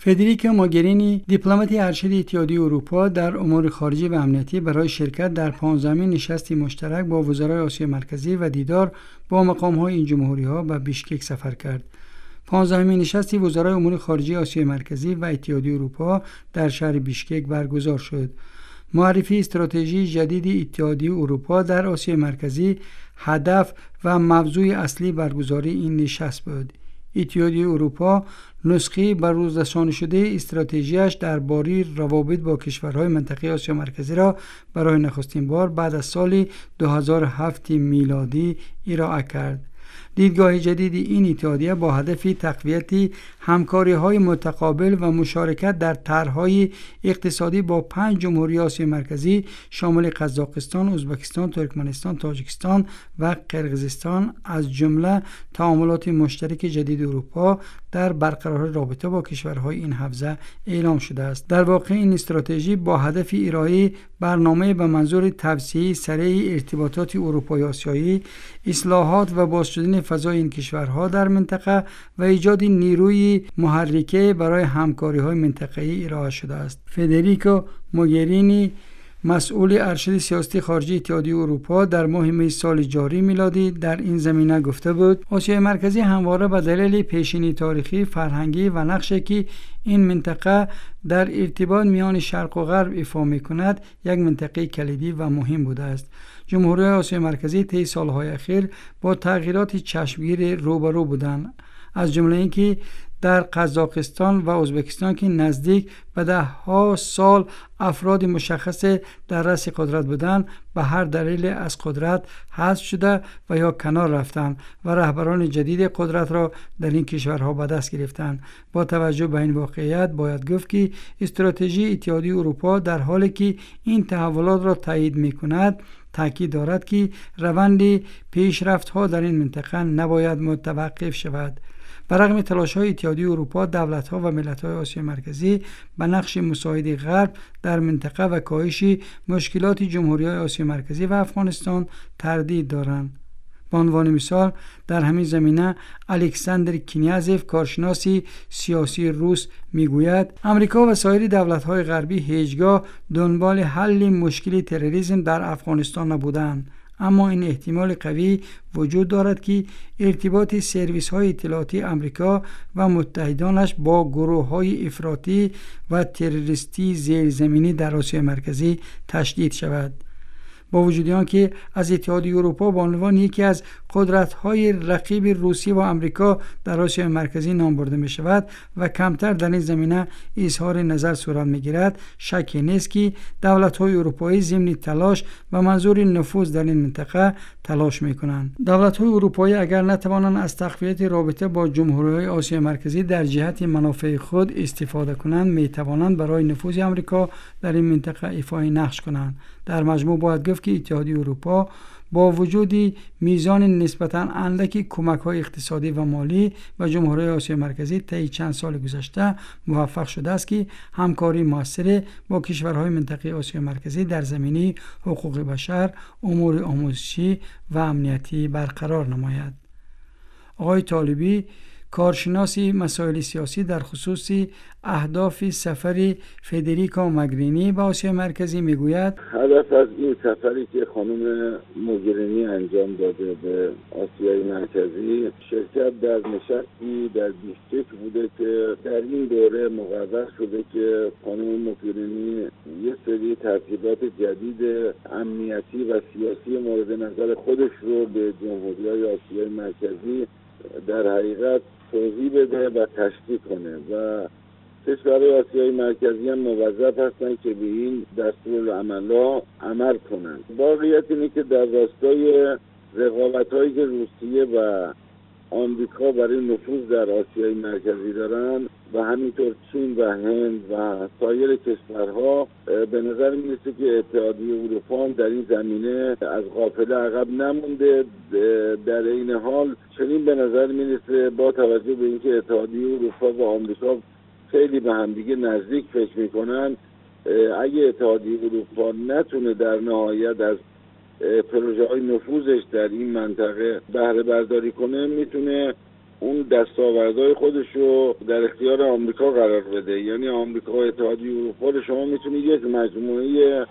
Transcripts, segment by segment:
فدریکا موگرینی، دیپلمات ارشد اتحادیه اروپا در امور خارجی و امنیتی، برای شرکت در 15مین نشست مشترک با وزرای آسیای مرکزی و دیدار با مقام‌های این جمهوری‌ها به بیشکک سفر کرد. 15مین نشست وزرای امور خارجی آسیای مرکزی و اتحادیه اروپا در شهر بیشکک برگزار شد. معرفی استراتژی جدید اتحادیه اروپا در آسیای مرکزی هدف و موضوع اصلی برگزاری این نشست بود. اتحادیه اروپا نسخه بر روز رسانی شده استراتژیش درباره روابط با کشورهای منطقه آسیا مرکزی را برای نخستین بار بعد از سال 2007 میلادی ارائه کرد. دیدگاه جدید این اتحادیه با هدف تقویت همکاری‌های متقابل و مشارکت در طرح‌های اقتصادی با 5 جمهوری آسیای مرکزی شامل قزاقستان، ازبکستان، ترکمنستان، تاجیکستان و قرقیزستان از جمله تعاملات مشترک جدید اروپا در برقراری رابطه با کشورهای این حوزه اعلام شده است. در واقع این استراتژی با هدف ارائه برنامه به منظور توسعه سریع ارتباطات اروپایی آسیایی، اصلاحات و باز شدن فضای این کشورها در منطقه و ایجاد نیروی محرکه برای همکاری‌های منطقه‌ای ارائه شده است. فدریکا موگرینی، مسئول ارشد سیاسی خارجی اتحادیه اروپا، در ماه می سال جاری میلادی در این زمینه گفته بود: آسیای مرکزی همواره به دلیل پیشینی تاریخی، فرهنگی و نقشی که این منطقه در ارتباط میان شرق و غرب ایفا می‌کند، یک منطقه کلیدی و مهم بوده است. جمهوری‌های آسیای مرکزی طی سال‌های اخیر با تغییرات چشمگیر روبرو بودند، از جمله اینکه در قزاقستان و ازبکستان که نزدیک به 10 سال افراد مشخص در رأس قدرت بودند به هر دلیل از قدرت حذف شده و یا کنار رفتند و رهبران جدید قدرت را در این کشورها به دست گرفتند. با توجه به این واقعیت باید گفت که استراتژی اتحادیه اروپا در حالی که این تحولات را تایید می‌کند، تاکید دارد که روند پیشرفت‌ها در این منطقه نباید متوقف شود. برغم تلاش‌های اتحادیه اروپا، دولت‌ها و ملت‌های آسیای مرکزی به نقش مساعد غرب در منطقه و کاهش مشکلات جمهوری‌های آسیای مرکزی و افغانستان تردید دارند. به عنوان مثال در همین زمینه الکساندر کنیازف، کارشناس سیاسی روس، میگوید امریکا و سایر دولت‌های غربی هیچگاه دنبال حل مشکل تروریسم در افغانستان نبودند، اما این احتمال قوی وجود دارد که ارتباط سرویس‌های اطلاعاتی آمریکا و متحدانش با گروه‌های افراطی و تروریستی زیرزمینی در آسیای مرکزی تشدید شود. با وجود آنکه از اتحادیه اروپا به عنوان یکی از قدرت‌های رقیب روسیه و آمریکا در آسیای مرکزی نام برده می‌شود و کمتر در این زمینه اظهار نظر صورت می‌گیرد، شکی نیست که دولت‌های اروپایی ضمن تلاش و منظور نفوذ در این منطقه تلاش می‌کنند. دولت‌های اروپایی اگر نتوانند از تقویت رابطه با جمهوری‌های آسیای مرکزی در جهت منافع خود استفاده کنند، می‌توانند برای نفوذ آمریکا در این منطقه ایفای نقش کنند. در مجموع باید گفت که اتحادیه اروپا با وجود میزان نسبتاً اندک کمک‌های اقتصادی و مالی و جمهوری آسیای مرکزی طی چند سال گذشته موفق شده است که همکاری موثر با کشورهای منطقه آسیای مرکزی در زمینه حقوق بشر، امور آموزشی و امنیتی برقرار نماید. آقای طالبی، کارشناس مسائل سیاسی، در خصوص اهداف سفر فدریکا موگرینی به آسیای مرکزی میگوید: هدف از این سفری که خانم موگرینی انجام داده به آسیای مرکزی، شرکت در نشستی در بیشکک بوده که در این دوره مقرر شده که خانم موگرینی یه سری ترتیبات جدید امنیتی و سیاسی مورد نظر خودش رو به جمهوری‌های آسیای مرکزی در حقیقت توضیح بده و تشریح کنه و کشورهای آسیای مرکزی هم موظف هستن که به این دستورالعمل‌ها عمل کنن. واقعیت اینه که در راستای رقابت‌هایی که روسیه و آمریکا برای نفوذ در آسیای مرکزی دارن و همینطور چین و هند و سایر کشورها، به نظر میرسه که اتحادیه اروپا در این زمینه از قافله عقب نمونده. در این حال چنین به نظر میرسه با توجه به اینکه اتحادیه اروپا و آمریکا خیلی به همدیگه نزدیک فکر میکنن، اگه اتحادیه اروپا نتونه در نهایت از پروژه های نفوذش در این منطقه بهره برداری کنه، میتونه اون دستاوردهای خودش رو در اختیار آمریکا قرار بده. یعنی آمریکا و اتحادیه اروپا رو شما میتونید یک مجموعه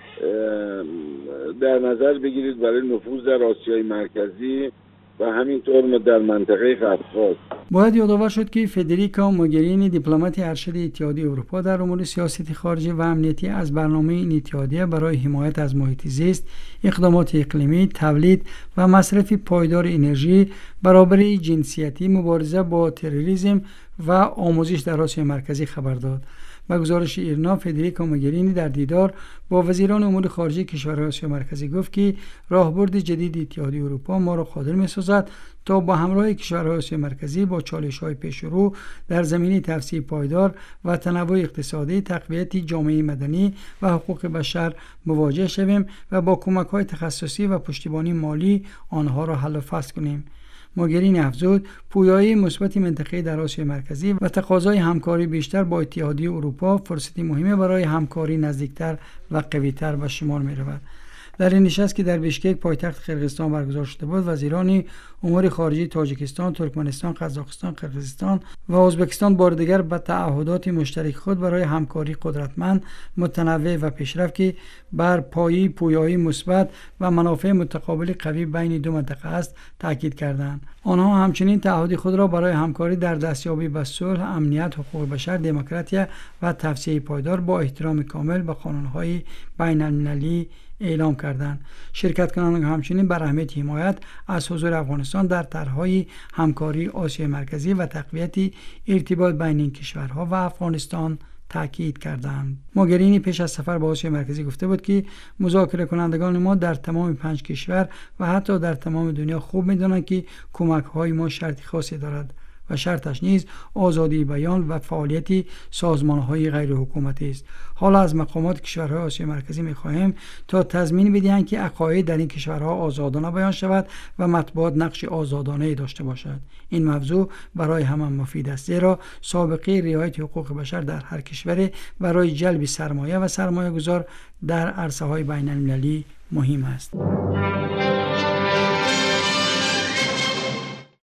در نظر بگیرید برای نفوذ در آسیای مرکزی و همینطور در منطقه قفقاز. باید یادآور شد که فدریکا موگرینی دیپلمات ارشد اتحادیه اروپا در امور سیاست خارجی و امنیتی از برنامه این اتحادیه برای حمایت از محیط زیست، اقدامات اقلیمی، تولید و مصرف پایدار انرژی، برابری جنسیتی، مبارزه با تروریسم و آموزش در آسیای مرکزی خبر داد. با گزارش ایرنا، فدریکا موگرینی در دیدار با وزیران امور خارجه کشورهای آسیا مرکزی گفت که راهبرد جدید اتحادیه اروپا ما را قادر می‌سازد تا با همراه کشورهای آسیا مرکزی با چالش‌های پیشرو در زمینه توسعه پایدار و تنوع اقتصادی، تقویت جامعه مدنی و حقوق بشر مواجه شویم و با کمک‌های تخصصی و پشتیبانی مالی آنها را حل و فصل کنیم. موگرینی افزود پویایی مثبت منطقه در آسیا مرکزی و تقاضای همکاری بیشتر با اتحادیه اروپا فرصتی مهمه برای همکاری نزدیکتر و قوی‌تر به شمار می‌رود. در این نشست که در بیشکک پایتخت قرقیزستان برگزار شده بود، وزیران امور خارجه تاجیکستان، ترکمنستان، قزاقستان، قرقیزستان و ازبکستان بار دیگر به تعهدات مشترک خود برای همکاری قدرتمند، متنوع و پیشرفت که بر پایه پویایی مثبت و منافع متقابل قوی بین دو منطقه است تاکید کردند. آنها همچنین تعهد خود را برای همکاری در دستیابی به صلح، امنیت، حقوق بشر، دموکراسی و توسعه پایدار با احترام کامل به قانون‌های بین‌المللی اعلام کردند. شرکت کنندگان همچنین بر اهمیت حمایت از حضور افغانستان در طرح‌های همکاری آسیای مرکزی و تقویت ارتباط بین این کشورها و افغانستان تاکید کردند. موگرینی پیش از سفر به آسیای مرکزی گفته بود که مذاکره کنندگان ما در تمام 5 کشور و حتی در تمام دنیا خوب می‌دانند که کمک‌های ما شرط خاصی دارد و شرطش نیز آزادی بیان و فعالیت سازمان‌های غیر حکومتی است. حالا از مقامات کشورهای آسیای مرکزی می‌خواهیم تا تضمین بدهند که عقاید در این کشورها آزادانه بیان شود و مطبوعات نقش آزادانه داشته باشد. این موضوع برای همه مفید است، زیرا سابقه رعایت حقوق بشر در هر کشور برای جلب سرمایه و سرمایه‌گذار در عرصه‌های بین‌المللی مهم است.